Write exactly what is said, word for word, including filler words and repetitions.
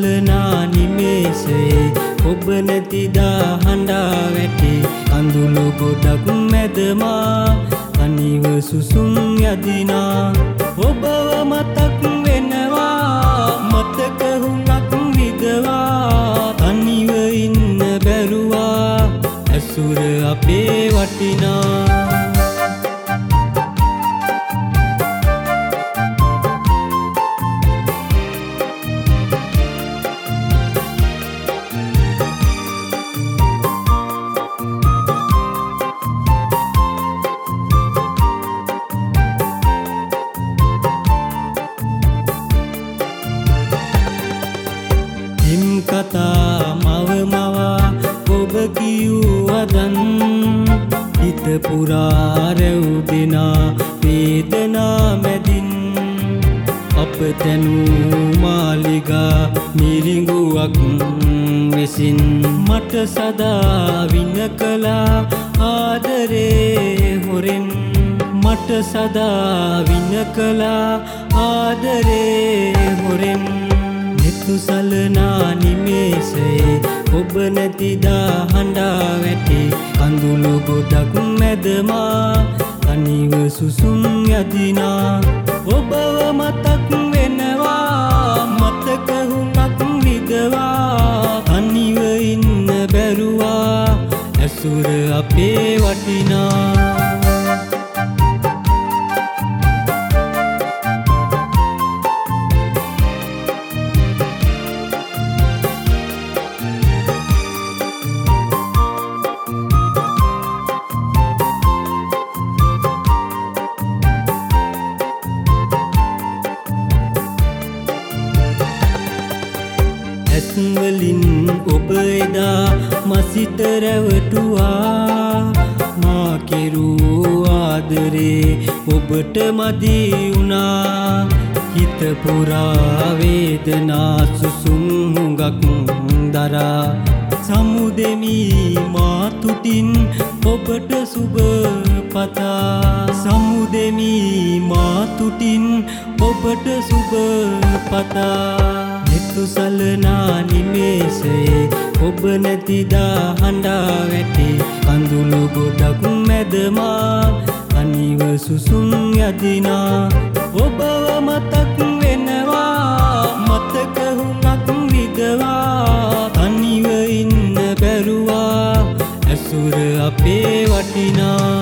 සලනා නිමේෂයේ ඔබ නැතිදා හඬා වැටි අඳුළු ගොඩක් මැදමා අනිව සුසුම් යදිනා ඔබව මතක් වෙනවා මතක හුඟක් විදවා තනිව ඉන්න බැරුවා ඇසුර අපේ වටිනා කතා මව මවා ඔබ කියුවදන් හිත පුරා රැව් දෙනා වේදනා මැදින් අප තැනූ මාලිගා මිරිඟුවක් වෙසින් මට සදා වින කළා ආදරේ හොරෙන් මට සදා වින කළා ආදරේ හොරෙන් සලනා නිමේෂයේ ඔබ නැතිදා හඬා වැටි අඳුළු ගොඩක් මැදමා අනිව සුසුම් යදිනා ඔබව මතක් වෙනවා මතක හුඟක් විදවා තනිව ඉන්න බැරුවා ඇසුර අපේ වටිනා වලින් ඔබ එදා මසිත රැවටුවා මා කෙරූ ආදරේ ඔබට මදි වුණා හිත පුරා වේදනා සුසුම් හුඟක් දරා සමුදෙමි මා තුටින් ඔබට සුබ පතා සමුදෙමි මා තුටින් ඔබට සුබ පතා සලනා නිමේෂයේ ඔබ නැතිදා හඬා වැටි අඳුළු ගොඩක් මැදමා අනිව සුසුම් යදිනා ඔබව මතක් වෙනවා මතක හුඟක් විදවා තනිව ඉන්න බැරුවා ඇසුර අපේ වටිනා